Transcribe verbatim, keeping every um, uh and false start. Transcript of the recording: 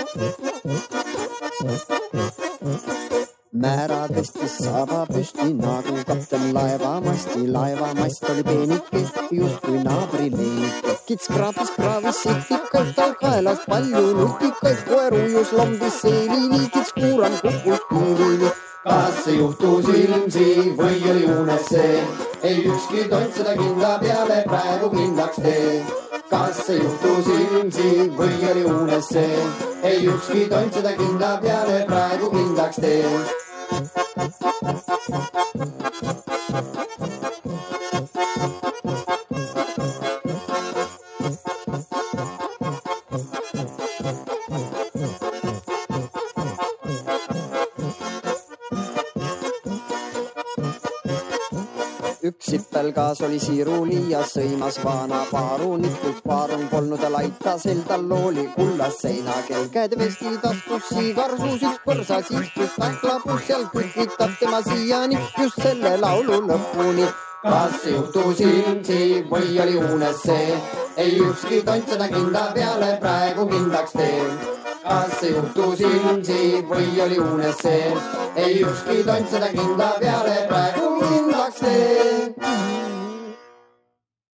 Määrä tõstis saba püsti nagu kapten laevamasti. Laevamast oli peenike, justkui naabri leenike. Kits kraabis kraavis sitikalt, tal kaelas palju nutikaid. Koer ujus lombis seelini, kits kuuran kukkus kuulini. Kas see juhtus ilmsi või oli unes see? Ei ükski tont seda kinda peale praegu kindlaks tee. Kas see juhtus ilmsi või oli unes see? Ei ükski tont seda kinda peale praegu kindlaks tee. Üks sipelgaas oli siiruli ja sõimas vana paarunik, kuid paarun polnud ja laitasel tal oli kullas seinakell. Käed vesti taskus siigarsus, üks põrsas istus taklapus, seal kütitab tema siiani just selle laulu lõpuni. Kas see juhtus ilmsi või oli unes see? Ei ükski tont seda kinda peale praegu kindlaks tee. Kas see juhtus ilmsi või oli unes see? Ei ükski tont seda kinda peale praegu kindlaks tee.